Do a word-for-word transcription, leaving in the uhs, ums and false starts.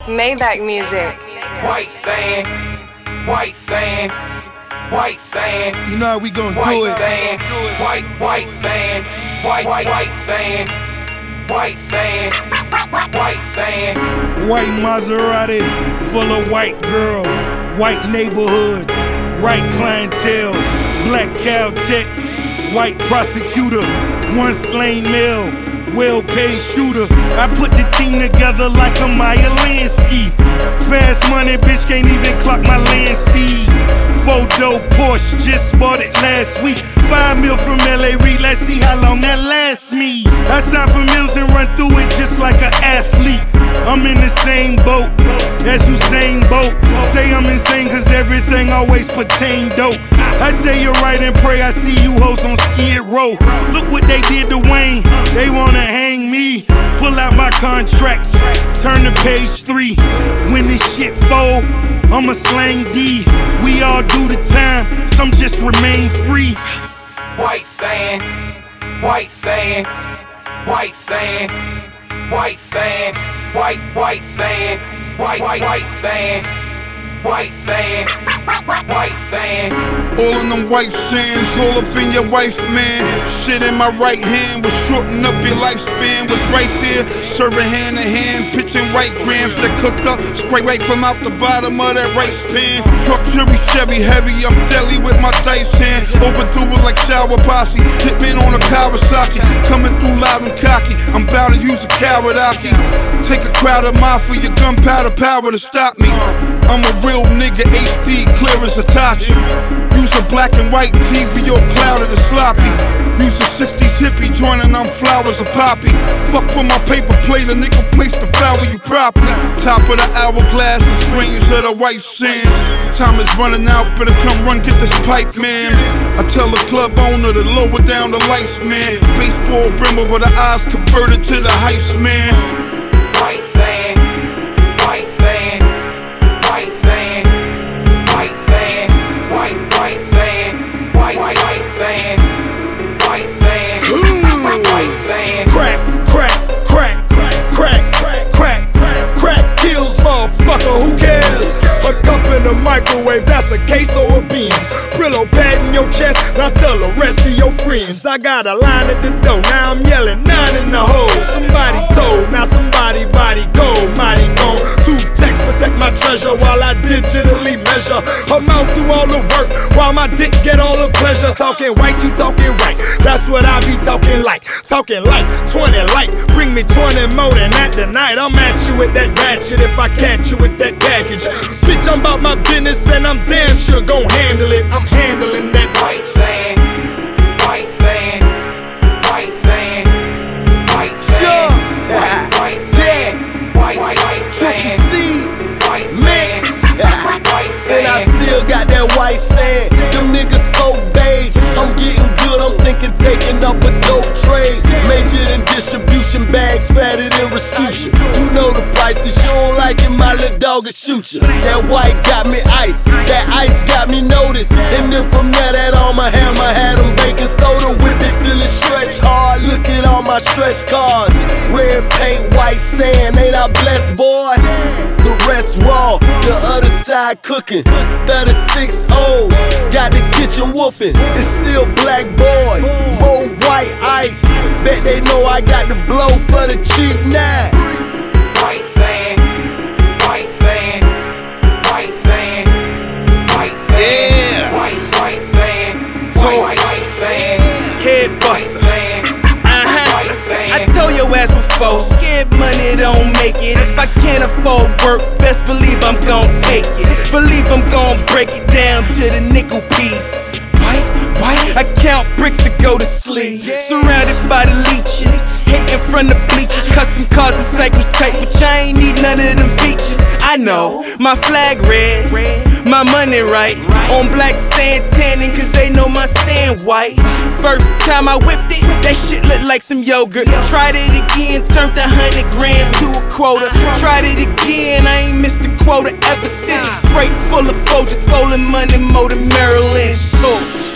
Maybach music. White sand, white sand, white sand. You know how we gon' do White it. sand, white, white sand, white, white, white sand, white sand, white sand. White Maserati, full of white girl, white neighborhood, right clientele, black Caltech, white prosecutor, one slain male, well-paid shooter. I put the team together like a Meyer Lansky. Fast money, bitch can't even clock my land speed. Four-door Porsche, just bought it last week. Five mil from L A Reid, let's see how long that lasts me. I sign for Mills and run through it just like an athlete. I'm in the same boat as Usain Bolt. Say I'm insane cause everything always pertain dope. I say you're right and pray I see you hoes on Skid Row. Look what they did to Wayne, they wanna hang me. Pull out my contracts, turn to page three. When this shit fold, I'm a slang D. We all do the time, some just remain free. White sand, white sand, white sand, white sand, white, white sand, white, white, white sand, white sand, white sand. All in them white sands, all up in your wife, man. Shit in my right hand was shorten up your lifespan. Was right there, serving hand to hand, pitching white grams that cooked up straight right from out the bottom of that rice pan. Truck jury Chevy heavy, I'm deadly with my dice hand. Overdo it like shower posse, hitman on a Kawasaki. Coming through loud and cocky, I'm bout to use a Kawasaki. Take a crowd of mine for your gunpowder power to stop me. I'm a real nigga, H D, clear as Hitachi. Use a black and white T V or clouded and sloppy. Use a sixties hippie joining on flowers of poppy. Fuck for my paper plate, a nigga place to value you properly. Top of the hourglass, the springs of the white sands. Time is running out, better come run, get this pipe, man. I tell the club owner to lower down the lights, man. Baseball brim over the eyes converted to the heist, man. White sand, white sand, white sand, white sand, white, white sand, white, white, white sand, white sand, white sand. Crack, crack, crack, crack, crack, crack, crack, crack kills, motherfucker, who cares? A cup in the microwave, that's a queso of beans. Brillo pad in your chest, now tell the rest of your friends. I got a line at the door, now I'm yelling, nine in the hole. Somebody told, now somebody body cold, mighty gone. Two texts protect my treasure while I digitally measure. Her mouth do all the work while my dick get all the pleasure. Talking white, you talking right, that's what I be talking like. Talking like twenty light, bring me twenty more than that tonight. I'm at you with that ratchet if I catch you with that package. Bitch, I'm about my business and I'm damn sure gon' handle it. I'm handling that White sand, white sand, white sand, white sand, white, white sand, white, white, white sand, white sand, white sand. And I still got that white sand. Them niggas cold beige. I'm getting good, I'm thinking taking up a dope trade. Majored in distribution, bags fatter than Rasputia. You know the prices, you don't like it, my little dog will shoot you. That white got me ice, that ice got me noticed. And then from there, that on my hammer had them baking soda. Whip it till it stretch hard, look at all my stretch cards. Red paint, white sand, ain't I blessed, boy? The rest raw, the other side cooking. thirty-six O's, got the kitchen woofing. It's still black boy, more white ice. Bet they know I got the blow for the cheap nine. White sand, white sand, white sand, white sand, Yeah. white, white sand, white, white, white sand, head white buster. sand, Uh-huh. white sand. I told your ass before, scared money don't make it. If I can't afford work, best believe I'm gon' take it. Believe I'm gon' break it down to the nickel piece. White, white, I count bricks to go to sleep. Surrounded by the leeches, hating from the bleachers. Custom cars and cycles tight, but I ain't need none of them features. I know, my flag red, my money right. On black sand tanning, cause they know my sand white. First time I whipped it, that shit looked like some yogurt. Tried it again, turned a hundred grand to a quota. Tried it again, I ain't missed the quota ever since. Freight full of Folgers, rolling money more than Merrill Lynch. So